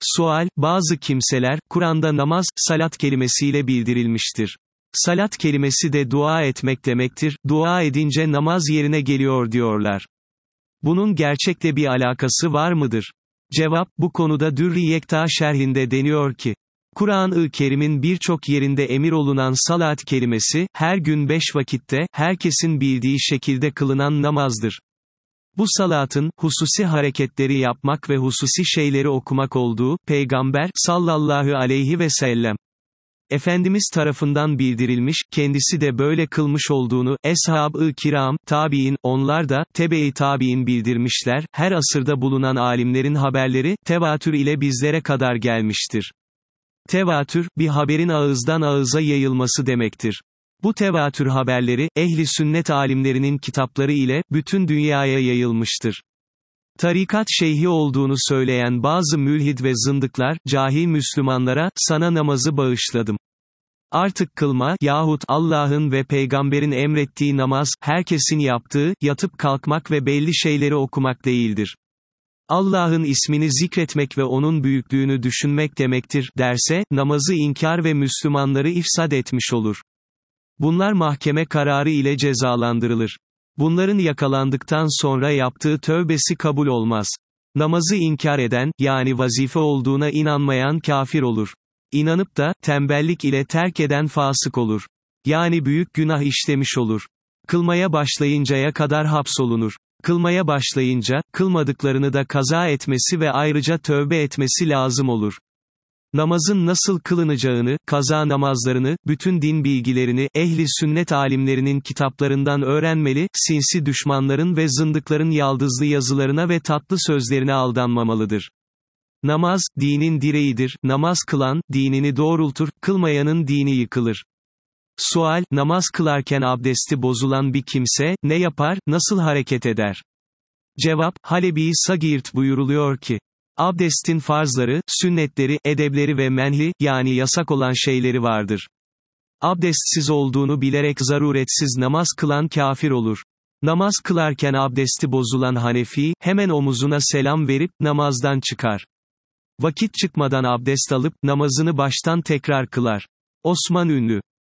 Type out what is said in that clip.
Sual, bazı kimseler, Kur'an'da namaz, salat kelimesiyle bildirilmiştir. Salat kelimesi de dua etmek demektir, dua edince namaz yerine geliyor diyorlar. Bunun gerçekle bir alakası var mıdır? Cevap, bu konuda Dürr-i Yekta şerhinde deniyor ki, Kur'an-ı Kerim'in birçok yerinde emir olunan salat kelimesi, her gün 5 vakitte, herkesin bildiği şekilde kılınan namazdır. Bu salatın, hususi hareketleri yapmak ve hususi şeyleri okumak olduğu, Peygamber, sallallahu aleyhi ve sellem, Efendimiz tarafından bildirilmiş, kendisi de böyle kılmış olduğunu, eshab-ı kiram, tabi'in, onlar da, tebe-i tabi'in bildirmişler, her asırda bulunan alimlerin haberleri, tevatür ile bizlere kadar gelmiştir. Tevatür, bir haberin ağızdan ağıza yayılması demektir. Bu tevatür haberleri, ehli sünnet alimlerinin kitapları ile, bütün dünyaya yayılmıştır. Tarikat şeyhi olduğunu söyleyen bazı mülhid ve zındıklar, cahil Müslümanlara, sana namazı bağışladım. Artık kılma, yahut Allah'ın ve peygamberin emrettiği namaz, herkesin yaptığı, yatıp kalkmak ve belli şeyleri okumak değildir. Allah'ın ismini zikretmek ve onun büyüklüğünü düşünmek demektir, derse, namazı inkar ve Müslümanları ifsad etmiş olur. Bunlar mahkeme kararı ile cezalandırılır. Bunların yakalandıktan sonra yaptığı tövbesi kabul olmaz. Namazı inkar eden, yani vazife olduğuna inanmayan kafir olur. İnanıp da, tembellik ile terk eden fasık olur. Yani büyük günah işlemiş olur. Kılmaya başlayıncaya kadar hapsolunur. Kılmaya başlayınca, kılmadıklarını da kaza etmesi ve ayrıca tövbe etmesi lazım olur. Namazın nasıl kılınacağını, kaza namazlarını, bütün din bilgilerini, ehli sünnet alimlerinin kitaplarından öğrenmeli, sinsi düşmanların ve zındıkların yaldızlı yazılarına ve tatlı sözlerine aldanmamalıdır. Namaz, dinin direğidir, namaz kılan, dinini doğrultur, kılmayanın dini yıkılır. Sual, namaz kılarken abdesti bozulan bir kimse, ne yapar, nasıl hareket eder? Cevap, Halebi Sagirt buyuruluyor ki, abdestin farzları, sünnetleri, edebleri ve menhi, yani yasak olan şeyleri vardır. Abdestsiz olduğunu bilerek zaruretsiz namaz kılan kafir olur. Namaz kılarken abdesti bozulan Hanefi, hemen omuzuna selam verip, namazdan çıkar. Vakit çıkmadan abdest alıp, namazını baştan tekrar kılar. Osman Ünlü